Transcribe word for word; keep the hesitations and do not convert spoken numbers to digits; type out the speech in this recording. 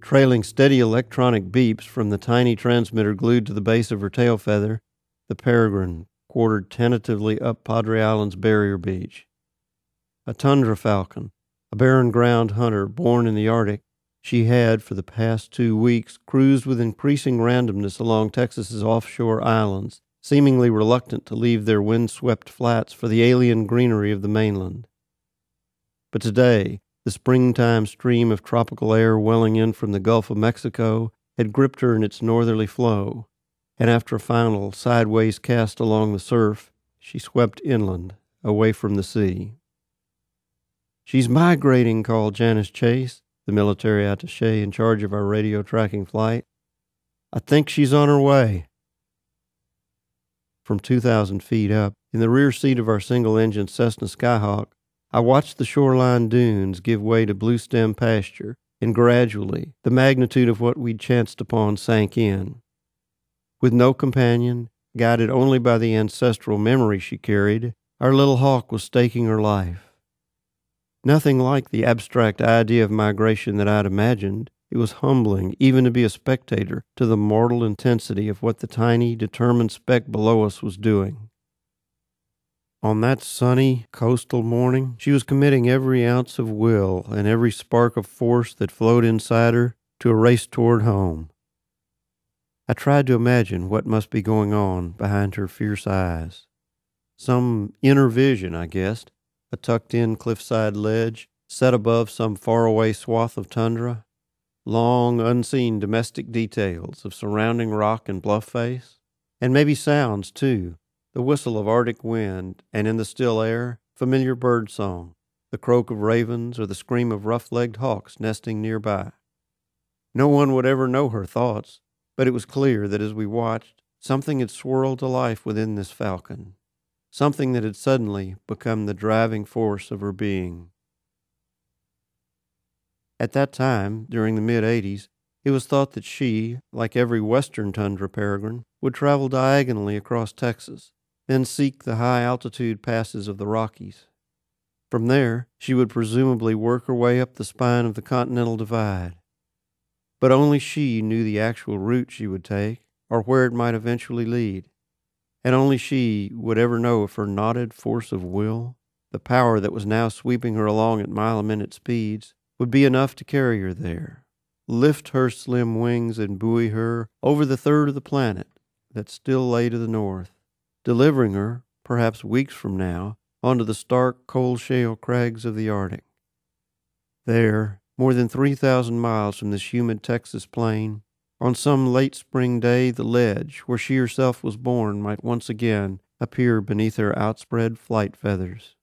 Trailing steady electronic beeps from the tiny transmitter glued to the base of her tail feather, the Peregrine quartered tentatively up Padre Island's barrier beach. A tundra falcon, a barren ground hunter born in the Arctic, she had, for the past two weeks, cruised with increasing randomness along Texas's offshore islands, seemingly reluctant to leave their wind-swept flats for the alien greenery of the mainland. But today, the springtime stream of tropical air welling in from the Gulf of Mexico had gripped her in its northerly flow, and after a final sideways cast along the surf, she swept inland, away from the sea. "She's migrating," called Janice Chase, the military attaché in charge of our radio tracking flight. "I think she's on her way." From two thousand feet up, in the rear seat of our single-engine Cessna Skyhawk, I watched the shoreline dunes give way to blue-stem pasture, and gradually the magnitude of what we'd chanced upon sank in. With no companion, guided only by the ancestral memory she carried, our little hawk was staking her life. Nothing like the abstract idea of migration that I'd imagined. It was humbling even to be a spectator to the mortal intensity of what the tiny, determined speck below us was doing. On that sunny, coastal morning, she was committing every ounce of will and every spark of force that flowed inside her to a race toward home. I tried to imagine what must be going on behind her fierce eyes. Some inner vision, I guessed, a tucked-in cliffside ledge set above some faraway swath of tundra, long, unseen domestic details of surrounding rock and bluff face, and maybe sounds, too. The whistle of Arctic wind, and in the still air, familiar bird song, the croak of ravens or the scream of rough-legged hawks nesting nearby. No one would ever know her thoughts, but it was clear that as we watched, something had swirled to life within this falcon, something that had suddenly become the driving force of her being. At that time, during the mid-eighties, it was thought that she, like every western tundra peregrine, would travel diagonally across Texas, then seek the high-altitude passes of the Rockies. From there, she would presumably work her way up the spine of the Continental Divide. But only she knew the actual route she would take, or where it might eventually lead. And only she would ever know if her knotted force of will, the power that was now sweeping her along at mile-a-minute speeds, would be enough to carry her there, lift her slim wings and buoy her over the third of the planet that still lay to the north, delivering her, perhaps weeks from now, onto the stark, cold shale crags of the Arctic. There, more than three thousand miles from this humid Texas plain, on some late spring day, the ledge where she herself was born might once again appear beneath her outspread flight feathers.